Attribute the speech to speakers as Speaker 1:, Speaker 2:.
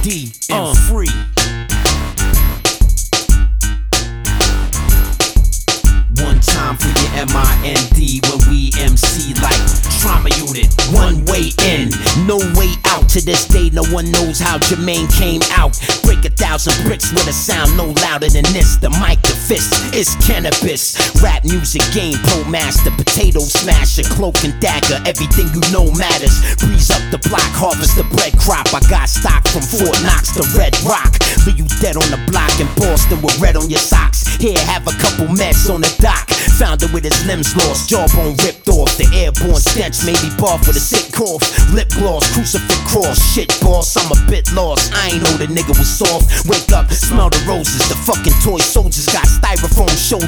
Speaker 1: D and free. One time for your MIND when we MC like Trauma Unit. One way in, no way out. To this day, no one knows how Jermaine came out. Break 1,000 bricks with a sound no louder than this. The mic, the fist, it's cannabis. Rap music, game pro master, potato smasher, cloak and dagger. Everything you know matters. Breeze up the block, harvest the bread crop. I got stock from Fort Knox to Red Rock. Leave you dead on the block in Boston with red on your socks. Here, have a couple meds on the dock. Found it with his limbs lost, jawbone ripped off. The airborne stench made me barf with a sick cough. Lip gloss, crucifix cross, shit boss, I'm a bit lost. I ain't know the nigga was soft. Wake up, smell the roses. The fucking toy soldiers got styrofoam shoulders.